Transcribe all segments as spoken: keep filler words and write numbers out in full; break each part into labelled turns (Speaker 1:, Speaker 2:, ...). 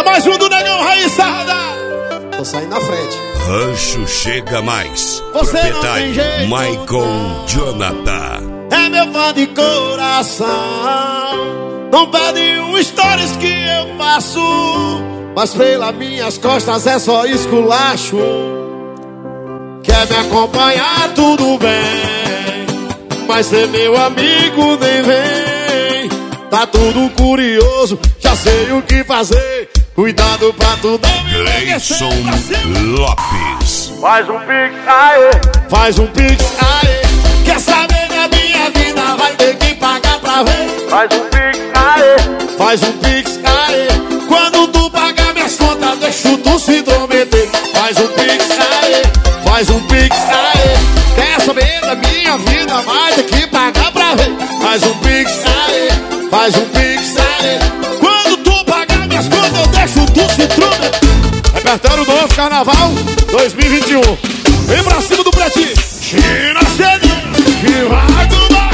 Speaker 1: mais um do Negão Raiz Sarda.
Speaker 2: Tô saindo na frente.
Speaker 3: Rancho Chega Mais.
Speaker 1: Você
Speaker 3: Proprietário
Speaker 1: não tem jeito,
Speaker 3: Michael Jonathan.
Speaker 1: É meu fã de coração. Não pede um stories que eu faço, mas pelas minhas costas é só esculacho. Quer me acompanhar, tudo bem, mas ser meu amigo nem vem. Tá tudo curioso, já sei o que fazer. Cuidado pra tu não me
Speaker 3: Gleison Lopes.
Speaker 1: Faz um pix, aê. Faz um pix, aê. Quer saber da minha vida, vai ter que pagar pra ver.
Speaker 4: Faz um pix, aê.
Speaker 1: Faz um pix, aê. Quando tu pagar minhas contas, deixa tu se intrometer. Faz um pix, aê. Faz um pix, aê. Quer saber da minha vida, vai ter que pagar pra ver. Faz um pix, aê. Faz um pix, aê. Quando tu pagar minhas contas, eu deixo tu se intrometer. Repertório novo, Carnaval dois mil e vinte e um. Vem pra cima do pretinho. China C D, que vai tomar.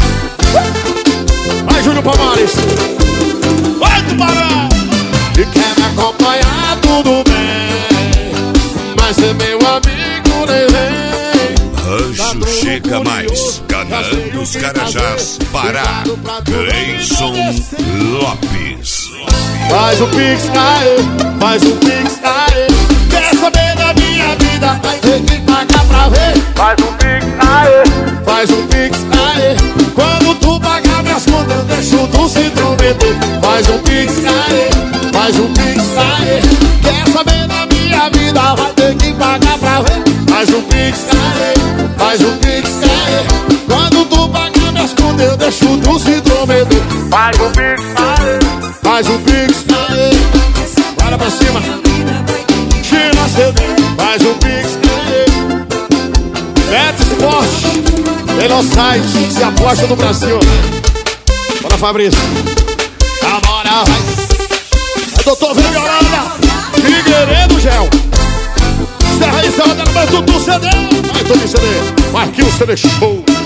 Speaker 1: Vai, Júnior Palmares. Vai, Tubarão. E quer me acompanhar, tudo bem, mas ser meu amigo nem vem.
Speaker 3: Rancho Chega Mais. Canaã dos Carajás, Pará. Gleison Lopes.
Speaker 1: Faz um pix, aê. Faz um pix, aê. Quer saber da minha vida, vai ter que pagar pra ver.
Speaker 4: Faz um pix, aê.
Speaker 1: Faz um pix, aê. Quando tu pagar minhas contas, deixa tu se intrometer. Faz um pix, aê. Faz um pix, aê. Quer saber da minha vida, vai ter que pagar pra ver. Faz um pix, aê. Faz um pix, aê. Quando tu pagar minhas contas, eu deixo tu se intrometer.
Speaker 4: Faz um pix, aê.
Speaker 1: Faz um pix, aê. Bora pra cima. China C D. Faz um pix, aê. Beto Esporte, melhor site de aposta do Brasil. Bora, Fabrício. Agora vai. É doutor Vigaranda, Figueiredo Gel. Serra e Serra, mas Tutu C D. Vai, Tutu C D. Marquinhos C D Show.